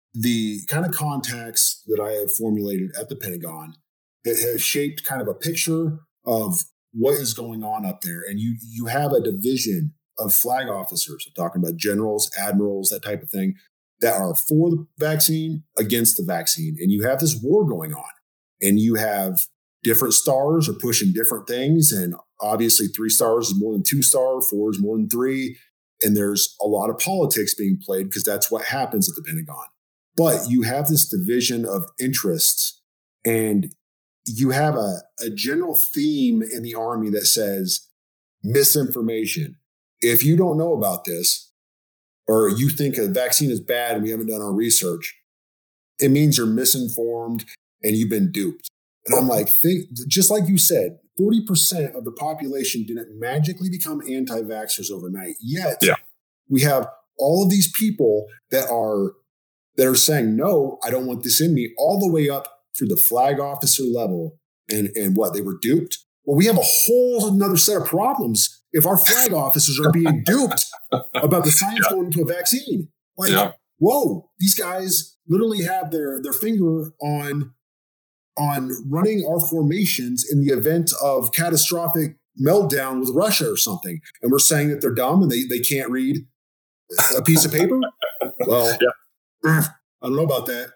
the kind of contacts that I have formulated at the Pentagon, it has shaped kind of a picture of what is going on up there. And you you have a division of flag officers, I'm talking about generals, admirals, that type of thing, that are for the vaccine, against the vaccine. And you have this war going on. And you have different stars are pushing different things. And obviously three stars is more than two star, four is more than three. And there's a lot of politics being played because that's what happens at the Pentagon. But you have this division of interests, and you have a, a general theme in the Army that says misinformation. If you don't know about this, or you think a vaccine is bad and we haven't done our research, it means you're misinformed and you've been duped. And I'm like, think, just like you said, forty percent of the population didn't magically become anti-vaxxers overnight. Yet yeah. we have all of these people that are that are saying, no, I don't want this in me, all the way up through the flag officer level. And, and what, they were duped? Well, we have a whole another set of problems if our flag officers are being duped about the science yeah. going into a vaccine. Like, yeah. whoa, these guys literally have their, their finger on, on running our formations in the event of catastrophic meltdown with Russia or something. And we're saying that they're dumb and they, they can't read a piece of paper? Well, yeah. I don't know about that.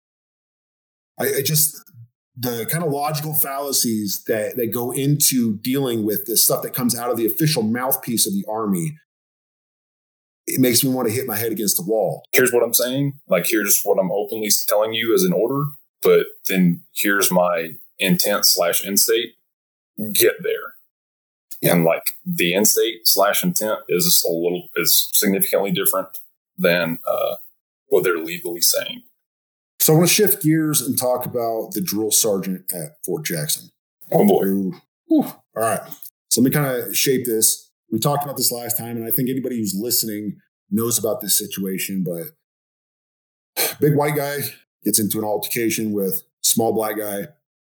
I, I just, the kind of logical fallacies that, that go into dealing with this stuff that comes out of the official mouthpiece of the Army, it makes me want to hit my head against the wall. Here's what I'm saying. Like, here's what I'm openly telling you as an order, but then here's my intent slash end state. Get there. Yeah. And like the end state slash intent is a little, is significantly different than, uh, what they're legally saying. So I want to shift gears and talk about the drill sergeant at Fort Jackson. Oh boy. Ooh. All right. So let me kind of shape this. We talked about this last time, and I think anybody who's listening knows about this situation, but big white guy gets into an altercation with small black guy.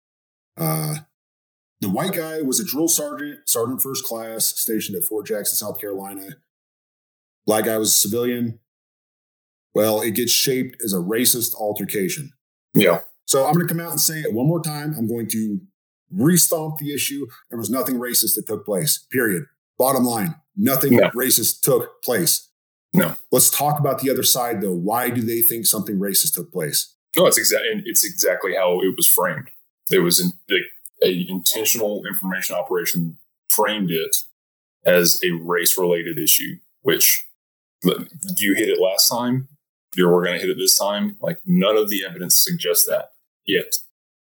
Uh, the white guy was a drill sergeant, sergeant first class, stationed at Fort Jackson, South Carolina. Black guy was a civilian. Well, it gets shaped as a racist altercation. Yeah. So I'm going to come out and say it one more time. I'm going to re-stomp the issue. There was nothing racist that took place, period. Bottom line, nothing no. racist took place. No. Let's talk about the other side, though. Why do they think something racist took place? No, it's exactly it's exactly how it was framed. It was in, like, a intentional information operation framed it as a race-related issue, which you hit it last time. We're going to hit it this time. Like, none of the evidence suggests that yet.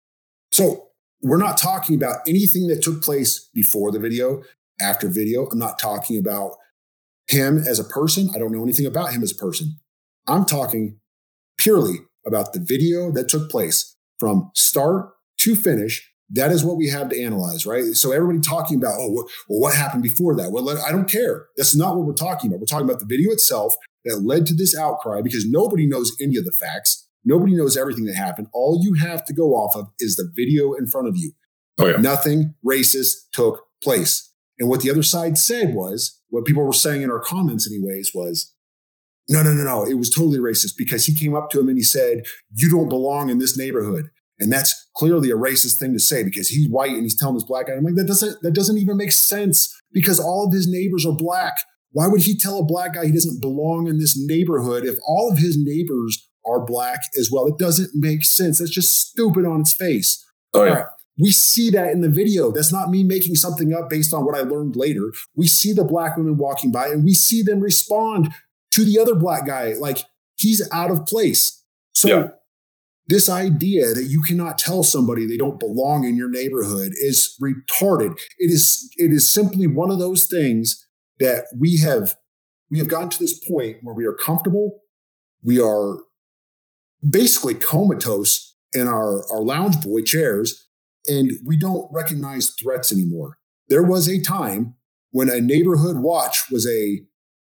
So we're not talking about anything that took place before the video, after video. I'm not talking about him as a person. I don't know anything about him as a person. I'm talking purely about the video that took place from start to finish. That is what we have to analyze, right? So everybody talking about, oh, well, what happened before that? Well, I don't care. That's not what we're talking about. We're talking about the video itself that led to this outcry, because nobody knows any of the facts. Nobody knows everything that happened. All you have to go off of is the video in front of you. Oh, yeah. Nothing racist took place. And what the other side said was, what people were saying in our comments anyways, was, no, no, no, no. It was totally racist because he came up to him and he said, you don't belong in this neighborhood. And that's clearly a racist thing to say because he's white and he's telling this black guy. I'm like, that doesn't, that doesn't even make sense because all of his neighbors are black. Why would he tell a black guy he doesn't belong in this neighborhood if all of his neighbors are black as well? It doesn't make sense. That's just stupid on its face. Oh, yeah. All right. We see that in the video. That's not me making something up based on what I learned later. We see the black women walking by and we see them respond to the other black guy like he's out of place. So yeah. This idea that you cannot tell somebody they don't belong in your neighborhood is retarded. It is, it is simply one of those things that we have, we have gotten to this point where we are comfortable. We are basically comatose in our, our lounge boy chairs, and we don't recognize threats anymore. There was a time when a neighborhood watch was a,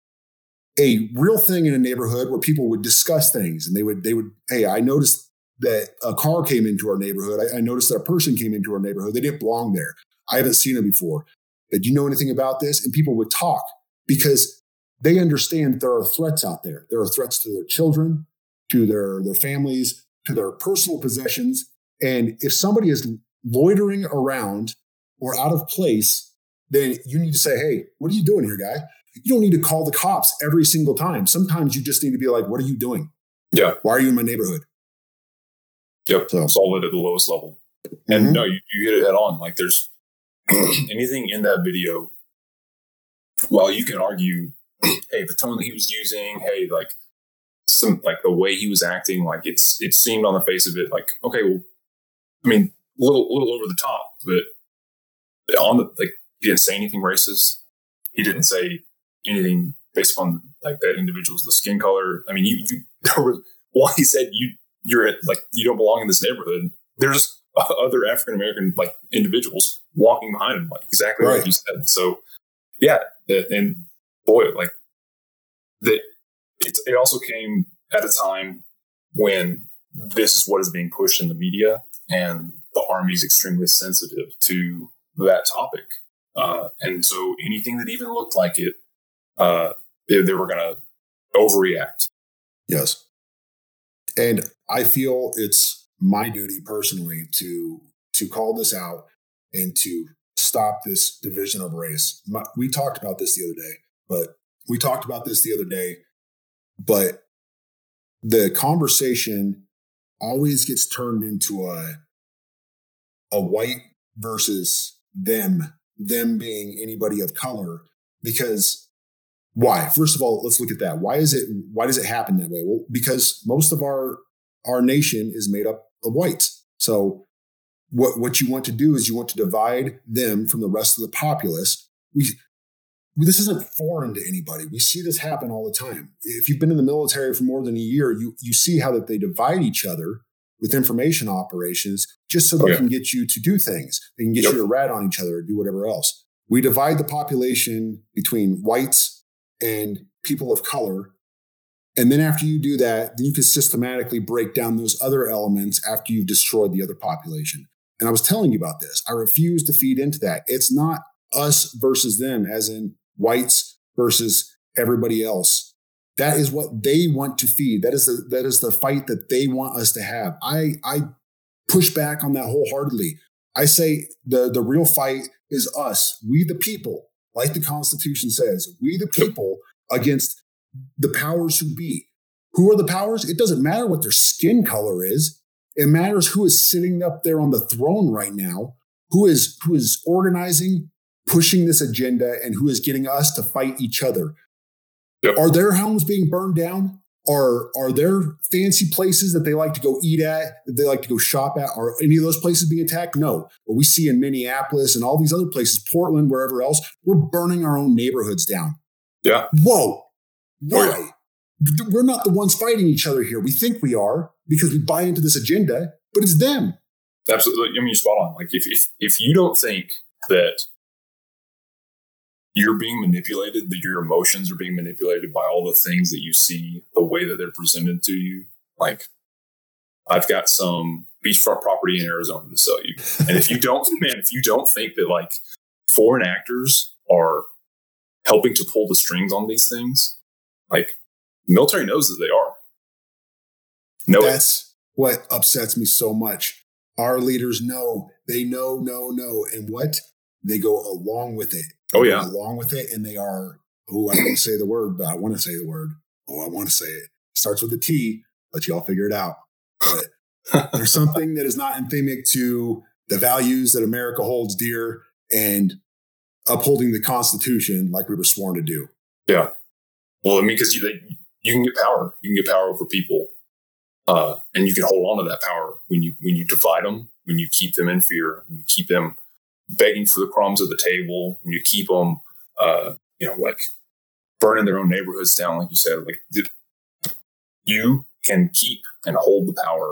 a real thing in a neighborhood where people would discuss things and they would, they would, hey, I noticed that a car came into our neighborhood. I, I noticed that a person came into our neighborhood. They didn't belong there. I haven't seen them before. But do you know anything about this? And people would talk because they understand that there are threats out there. There are threats to their children. to their, their families, to their personal possessions. And if somebody is loitering around or out of place, then you need to say, hey, what are you doing here, guy? You don't need to call the cops every single time. Sometimes you just need to be like, what are you doing? Yeah. Why are you in my neighborhood? Yep. So, solve it at the lowest level. And mm-hmm. no, you, you hit it head on. Like there's anything in that video, while you can argue, hey, the tone that he was using, hey, like some, like the way he was acting, like it's, it seemed on the face of it, like, okay, well, I mean, a little, little over the top, but on the, like, he didn't say anything racist. He didn't say anything based on like that individual's the skin color. I mean, you, you, there was, while he said you, you're at, like, you don't belong in this neighborhood, there's other African-American like individuals walking behind him, like exactly right. like you said. So yeah. And boy, like that, it, it also came at a time when this is what is being pushed in the media, and the Army is extremely sensitive to that topic. Uh, and so anything that even looked like it, uh, they, they were going to overreact. Yes. And I feel it's my duty personally to, to call this out and to stop this division of race. My, we talked about this the other day, but we talked about this the other day, but the conversation always gets turned into a, a white versus them, them being anybody of color. Because why? First of all, let's look at that. Why is it, why does it happen that way? Well, because most of our, our nation is made up of whites. So what, what you want to do is you want to divide them from the rest of the populace. We, this isn't foreign to anybody. We see this happen all the time. If you've been in the military for more than a year, you, you see how that they divide each other with information operations just so they Okay. can get you to do things. They can get Yep. you to rat on each other or do whatever else. We divide the population between whites and people of color. And then after you do that, then you can systematically break down those other elements after you've destroyed the other population. And I was telling you about this. I refuse to feed into that. It's not us versus them, as in whites versus everybody else. That is what they want to feed. That is the, that is the fight that they want us to have. I, I push back on that wholeheartedly. I say the, the real fight is us, we the people, like the Constitution says, we the people against the powers who be. Who are the powers? It doesn't matter what their skin color is. It matters who is sitting up there on the throne right now, who is, who is organizing, pushing this agenda, and who is getting us to fight each other. Yep. Are their homes being burned down? Are, are there fancy places that they like to go eat at, that they like to go shop at? Are any of those places being attacked? No. What we see in Minneapolis and all these other places, Portland, wherever else, we're burning our own neighborhoods down. Yeah. Whoa. Why? Oh, yeah. We're not the ones fighting each other here. We think we are because we buy into this agenda, but it's them. Absolutely. I mean, you're spot on. Like if, if, if you don't think that you're being manipulated, that your emotions are being manipulated by all the things that you see, the way that they're presented to you. Like, I've got some beachfront property in Arizona to sell you. And if you don't, man, if you don't think that like foreign actors are helping to pull the strings on these things, like the military knows that they are. No, That's what upsets me so much. Our leaders know, they know, know, know. And what? They go along with it. Oh, yeah. Along with it. And they are, oh, I don't want to say the word, but I want to say the word. Oh, I want to say it. Starts with a T. Let y'all figure it out. But there's something that is not anthemic to the values that America holds dear and upholding the Constitution like we were sworn to do. Yeah. Well, I mean, because you, they, you can get power. You can get power over people. Uh, and you can hold on to that power when you when you divide them, when you keep them in fear, when you keep them begging for the crumbs of the table, when you keep them, uh, you know, like burning their own neighborhoods down, like you said. Like you can keep and hold the power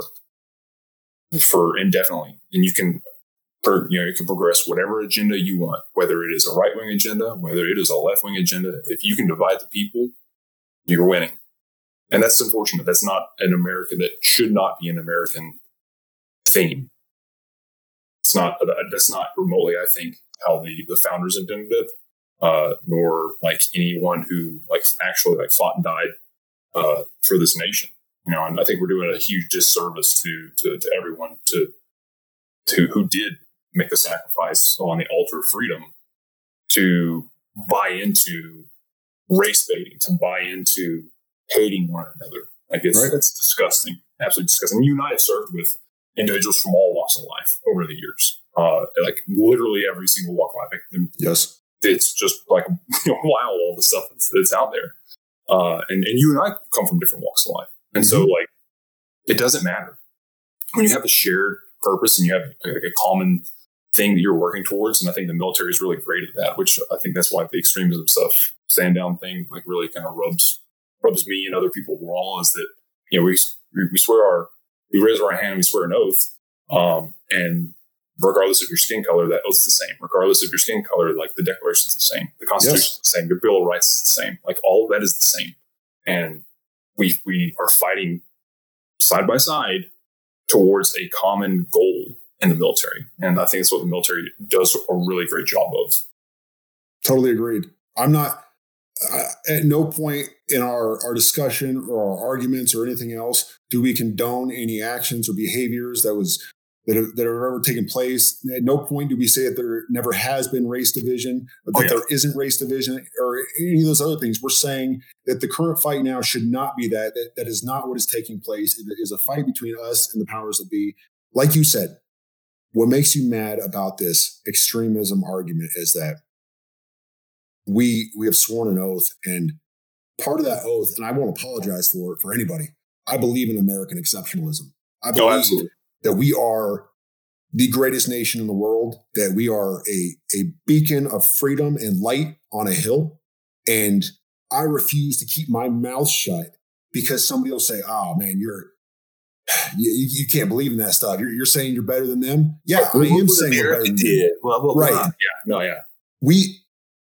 for indefinitely, and you can, per, you know, you can progress whatever agenda you want, whether it is a right wing agenda, whether it is a left wing agenda. If you can divide the people, you're winning. And that's unfortunate. That's not an American, that should not be an American theme. It's not, that's not remotely, I think, how the, the founders intended it, uh, nor like anyone who like actually like fought and died uh, for this nation. You know, and I think we're doing a huge disservice to to, to everyone to to who did make the sacrifice on the altar of freedom to buy into race baiting, to buy into hating one another. Like it's, right. it's disgusting, absolutely disgusting. You and I have served with individuals from all walks of life over the years, uh, like literally every single walk of life. And yes, it's just like you know, wow, all the stuff that's, that's out there. Uh, and and you and I come from different walks of life, and mm-hmm. so like it doesn't matter when you have a shared purpose and you have a, a common thing that you're working towards. And I think the military is really great at that, which I think that's why the extremism stuff, stand down thing, like really kind of rubs rubs me and other people raw. Is that you know we we swear our we raise our hand, we swear an oath, um, and regardless of your skin color, that oath's the same. Regardless of your skin color, like the Declaration's the same, the Constitution's yes. the same, your Bill of Rights is the same. Like all of that is the same, and we we are fighting side by side towards a common goal in the military. And I think it's what the military does a really great job of. Totally agreed. I'm not, uh, at no point in our, our discussion or our arguments or anything else do we condone any actions or behaviors that was that have, that have ever taken place. At no point do we say that there never has been race division, or that oh, yeah. there isn't race division, or any of those other things. We're saying that the current fight now should not be that. That, that is not what is taking place. It is a fight between us and the powers that be. Like you said, what makes you mad about this extremism argument is that we we have sworn an oath, and part of that oath, and I won't apologize for it for anybody, I believe in American exceptionalism. I believe oh, that we are the greatest nation in the world, that we are a, a beacon of freedom and light on a hill. And I refuse to keep my mouth shut because somebody will say, oh man, you're, you, you can't believe in that stuff. You're, you're saying you're better than them. Yeah, I am saying we're better than them. Blah, blah, blah. Right. Yeah. No, yeah. We,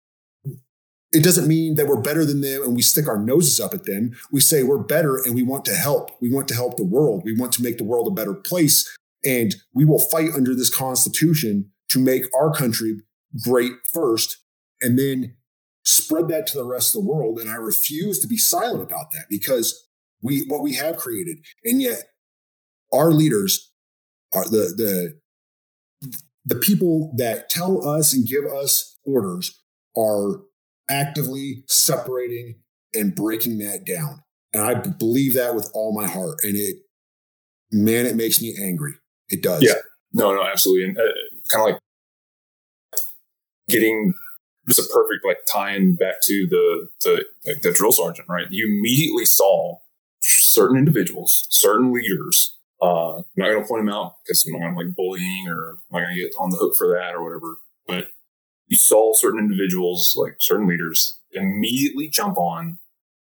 it doesn't mean that we're better than them and we stick our noses up at them. We say we're better and we want to help. We want to help the world. We want to make the world a better place. And we will fight under this Constitution to make our country great first and then spread that to the rest of the world. And I refuse to be silent about that because we what we have created. And yet our leaders are the the the people that tell us and give us orders are actively separating and breaking that down. And I believe that with all my heart. And it, man, it makes me angry. It does. Yeah. No, no, absolutely. And uh, kind of like getting just a perfect like tie-in back to the, the, like the drill sergeant, right? You immediately saw certain individuals, certain leaders. Uh, I'm not going to point them out because I'm not going to like bullying or I'm not going to get on the hook for that or whatever. But you saw certain individuals, like certain leaders, immediately jump on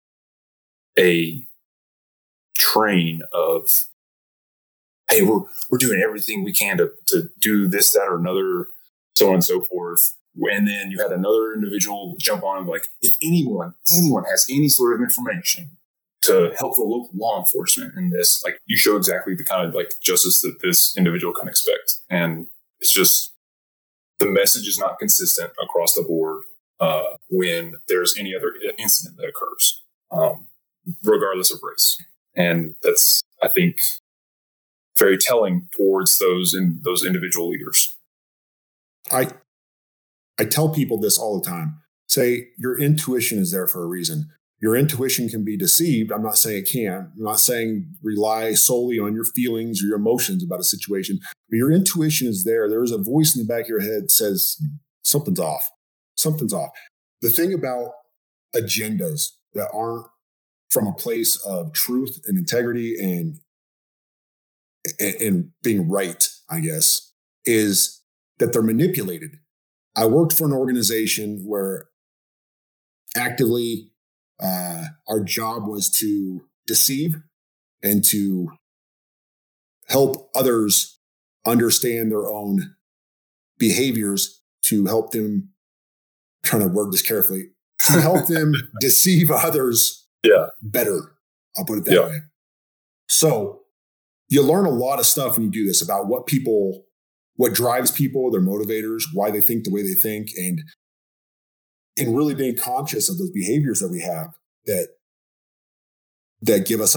a train of, hey, we're we're doing everything we can to to do this, that, or another, so on and so forth. And then you had another individual jump on and like, if anyone, anyone has any sort of information to help the local law enforcement in this, like you show exactly the kind of like justice that this individual can expect. And it's just, the message is not consistent across the board uh, when there's any other incident that occurs, um, regardless of race. And that's, I think, very telling towards those in those individual leaders. I I tell people this all the time. Say your intuition is there for a reason. Your intuition can be deceived. I'm not saying it can. I'm not saying rely solely on your feelings or your emotions about a situation. But your intuition is there. There is a voice in the back of your head that says something's off. Something's off. The thing about agendas that aren't from a place of truth and integrity and, and, and being right, I guess, is that they're manipulated. I worked for an organization where actively uh, our job was to deceive and to help others understand their own behaviors, to help them, I'm trying to word this carefully, to help them deceive others yeah. better. I'll put it that yeah. way. So you learn a lot of stuff when you do this about what people, what drives people, their motivators, why they think the way they think, and and really being conscious of those behaviors that we have that that give us up,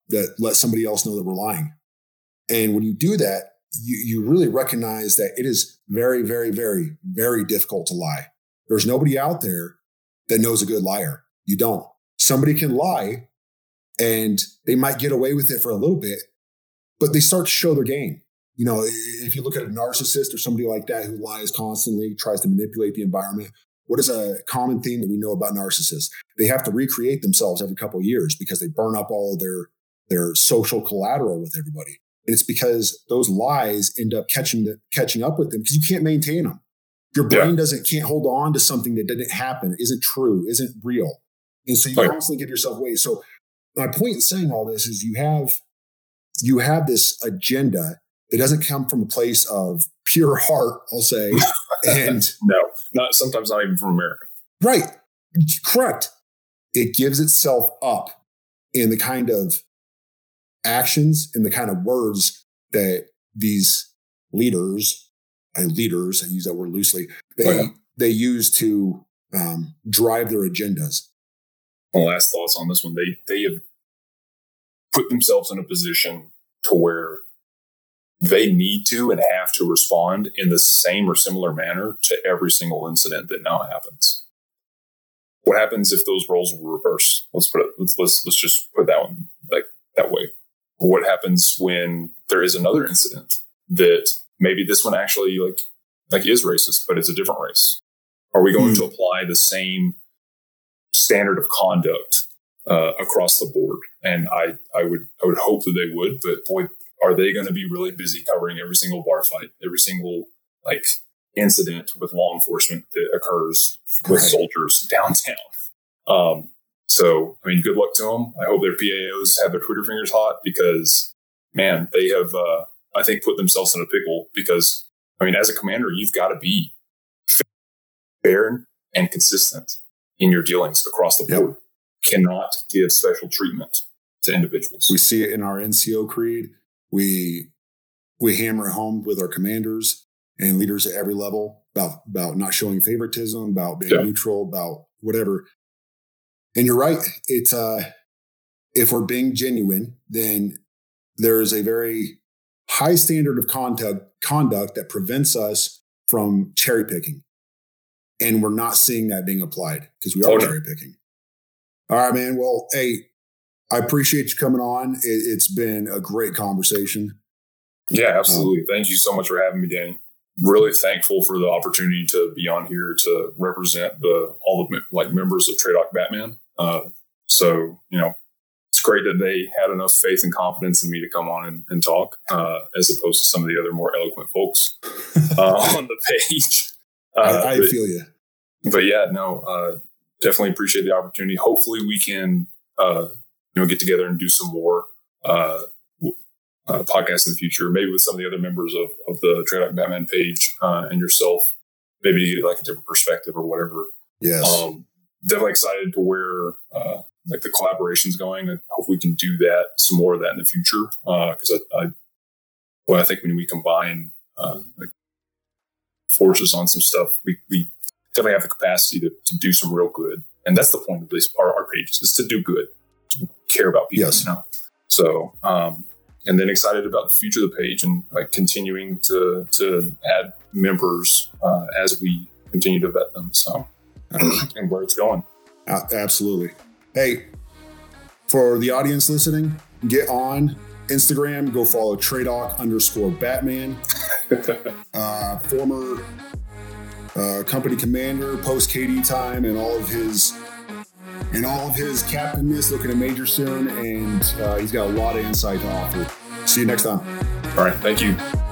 that let somebody else know that we're lying. And when you do that, you, you really recognize that it is very, very, very, very difficult to lie. There's nobody out there that knows a good liar. You don't. Somebody can lie and they might get away with it for a little bit, but they start to show their game. You know, if you look at a narcissist or somebody like that who lies constantly, tries to manipulate the environment, what is a common theme that we know about narcissists? They have to recreate themselves every couple of years because they burn up all of their, their social collateral with everybody. And it's because those lies end up catching the, catching up with them because you can't maintain them. Your brain yeah. doesn't can't hold on to something that didn't happen, isn't true, isn't real. And so you right. constantly give yourself away. So my point in saying all this is you have you have this agenda that doesn't come from a place of pure heart, I'll say. And no, not sometimes not even from America. Right. Correct. It gives itself up in the kind of actions and the kind of words that these leaders, uh, leaders, I use that word loosely, they oh, yeah. they use to um, drive their agendas. Well, last thoughts on this one. They they have put themselves in a position to where they need to and have to respond in the same or similar manner to every single incident that now happens. What happens if those roles were reversed? Let's put it. Let's let's let's just put that one like that way. What happens when there is another incident that maybe this one actually like like is racist, but it's a different race? Are we going mm. to apply the same standard of conduct uh, across the board? And I I would I would hope that they would, but boy, are they going to be really busy covering every single bar fight, every single like incident with law enforcement that occurs with right. soldiers downtown. Um, so, I mean, good luck to them. I hope their P A Os have their Twitter fingers hot because, man, they have, uh, I think, put themselves in a pickle because, I mean, as a commander, you've got to be fair and consistent in your dealings across the board. Yep. Cannot give special treatment to individuals. We see it in our N C O creed. We we hammer it home with our commanders and leaders at every level about, about not showing favoritism, about being yeah. neutral, about whatever. And you're right. It's uh, if we're being genuine, then there is a very high standard of conduct conduct that prevents us from cherry picking. And we're not seeing that being applied because we are okay. cherry picking. All right, man. Well, hey, I appreciate you coming on. It, it's been a great conversation. Yeah, absolutely. Um, Thank you so much for having me, Danny. Really thankful for the opportunity to be on here to represent the all the like members of TRADOC Batman. Uh, so, you know, it's great that they had enough faith and confidence in me to come on and, and talk, uh, as opposed to some of the other more eloquent folks uh, on the page. Uh, I, I but, feel you. But yeah, no, uh, definitely appreciate the opportunity. Hopefully we can, uh, you know, get together and do some more uh, uh, podcasts in the future, maybe with some of the other members of, of the TRADOC Batman page uh, and yourself, maybe to get like a different perspective or whatever. Yes. Um, definitely excited to where uh, like the collaboration's going. I hope we can do that, some more of that in the future. Because uh, I, I, well, I think when we combine uh, like forces on some stuff, we, we definitely have the capacity to, to do some real good. And that's the point of this, our, our pages, is to do good, to care about people. Yes. You know? So, um, and then excited about the future of the page and like continuing to to add members uh, as we continue to vet them. So, and where it's going. Uh, absolutely. Hey, for the audience listening, get on Instagram, go follow TRADOC underscore Batman. uh, former uh, company commander, post K D time, and all of his and all of his captainness, looking at Major soon, and uh, he's got a lot of insight to offer. See you next time. All right, thank you.